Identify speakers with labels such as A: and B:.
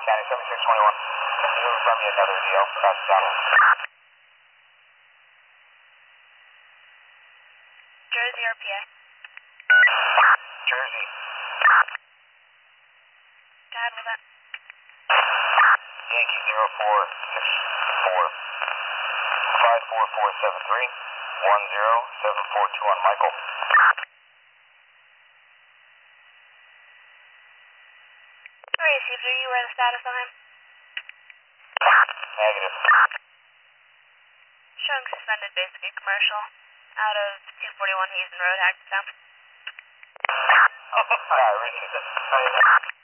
A: County 7621. You from me another deal. Pass it down.
B: Jersey or PA?
A: Jersey.
B: Go ahead with that.
A: Yankee 0464 54473 10742 on Michael.
B: Received, are you aware of the status on him?
A: Negative.
B: Showing suspended basic and commercial. Out of 241 Hazen Road, Hackettstown.
A: I received it.